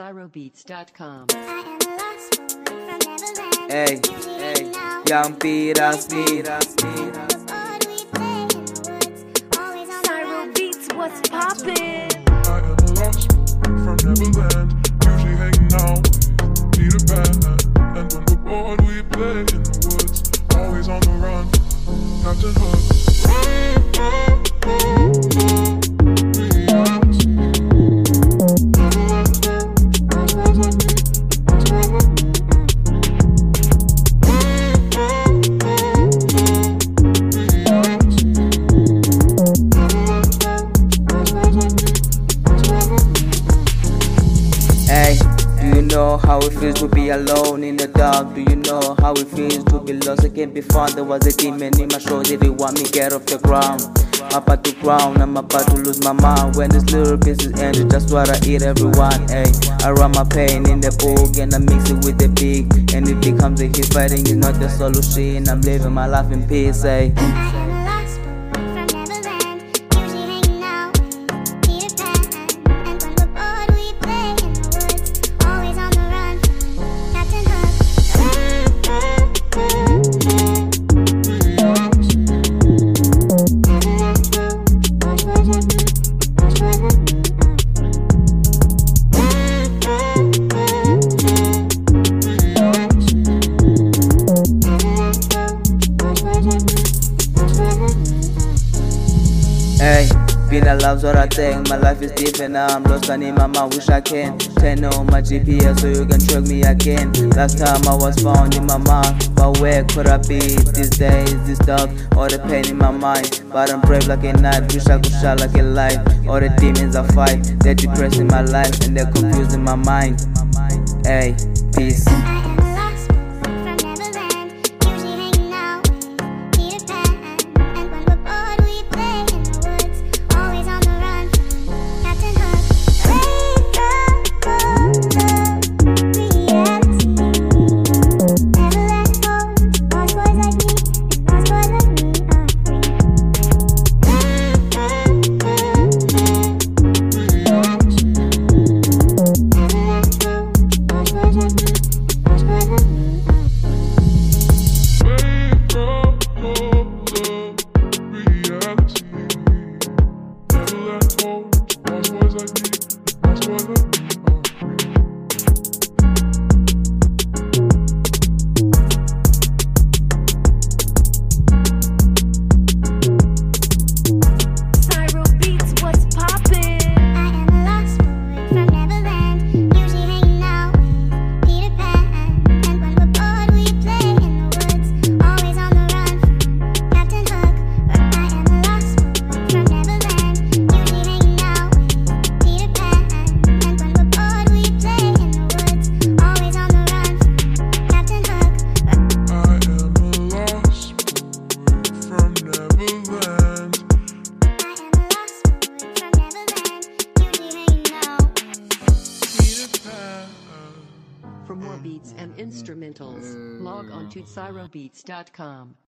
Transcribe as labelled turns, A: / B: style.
A: CyroBeats.com.
B: Hey, young Peter Smith.
A: Cyro Beats, what's poppin'?
C: I am a lost boy from Neverland, usually hanging out with Peter Pan. And when we're bored, we play in the woods, always on the run. Captain Hook.
B: Hey, do you know how it feels to be alone in the dark? Do you know how it feels to be lost? I can't be found. There was a demon in my shoulder, they want me get off the ground. I'm about to ground, I'm about to lose my mind. When this little business ended, that's what I eat everyone. Hey, I run my pain in the book and I mix it with the big, and it becomes a hit. Fighting is not the solution. I'm living my life in peace. Hey. Hey, being alive's what I think. My life is different now. I'm lost, I need my mind, wish I can turn on my GPS so you can track me again. Last time I was found in my mind, but where could I be these days? This dark, all the pain in my mind. But I'm brave like a knight, wish I could shine like a light. All the demons I fight, they're depressing my life and they're confusing my mind. Hey, peace.
A: For more beats and instrumentals, log on to CyroBeats.com.